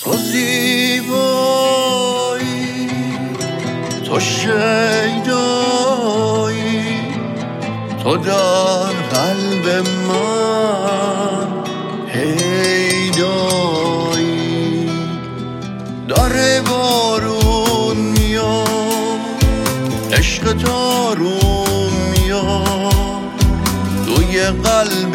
تو زیبایی، تو شیدایی، تو در قلب من پیدایی. داره بارون میاد، عشق تارون میاد، توی قلب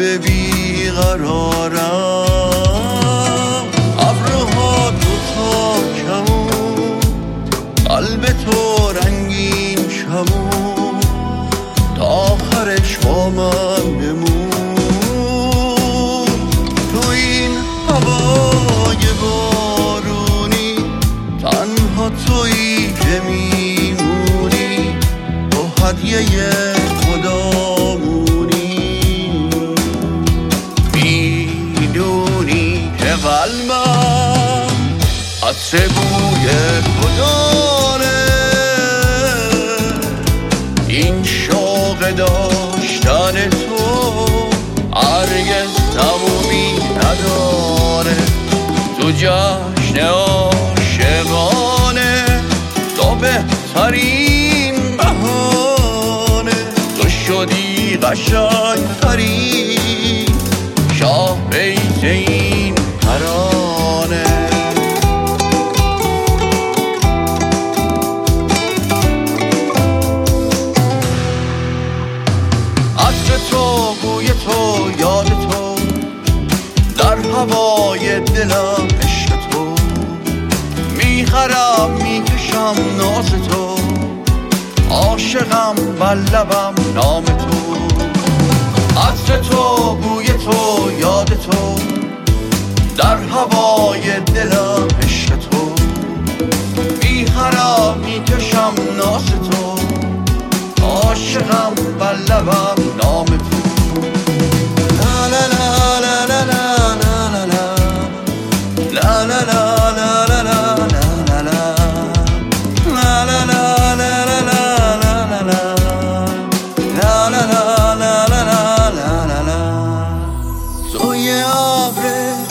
بیقرارم. ابرها تو تا کمون، قلب تو رنگین چمون، تا آخرش با من بمون. تو این هوای بارونی، تنها تویی که میمونی، تو هدیه خدامونی. میدونی که قلبم عطر بوی تو داره، این شوق داشتن تو هرگز تمومی نداره. تو جشن عاشقانه، تو بهترین بهانه، تو شدی قشنگ‌ترین شاه بیت این ترانه. عطر تو، بوی تو، یاد تو، در هوای دلم عشق تو، میخرم میکشم ناز تو، عاشقم بر لبم نام تو. عطر تو، بوی تو، یاد تو، در هوای دلم عشق تو، میخرم میکشم ناز تو، عاشقم بر لبم نام تو. لا لا لا لا لا لا لا لا لا لا لا لا لا. توی ابر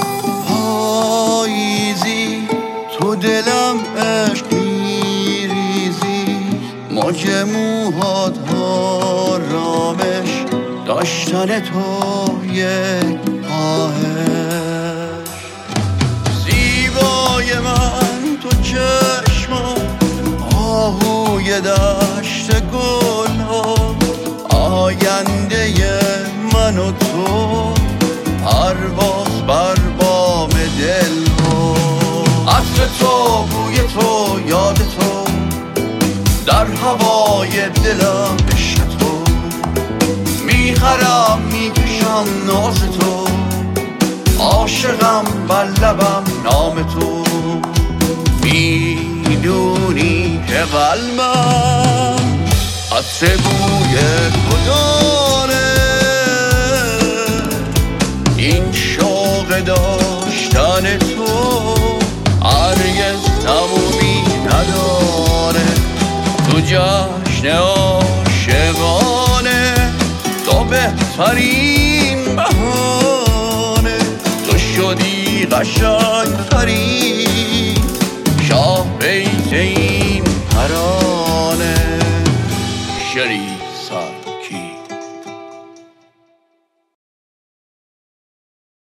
پاییزی، تو دلم عشق میریزی، موج موهات آرامش، داشتن تو یک خواهش. زیبای من تو چشمات، آهوی دشت گلها، آینده من و تو، پرواز بر بام دلها. عطر تو، بوی تو، یاد تو، در هوای دلم عشق تو، میخرم میکشم ناز تو، عاشقم بر لبم نام تو. میدونی که قلبم عطر بوی تو داره، این شوق داشتن تو هرگز تمومی نداره. تو جشن عاشقانه، تو بهترین بهانه، تو شدی قشنگ‌ترین شاه بیت این ترانه. شریک